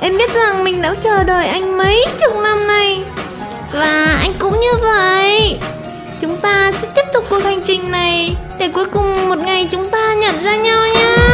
Em biết rằng mình đã chờ đợi anh mấy chục năm nay, và anh cũng như vậy. Chúng ta sẽ tiếp tục cuộc hành trình này để cuối cùng một ngày chúng ta nhận ra nhau nha.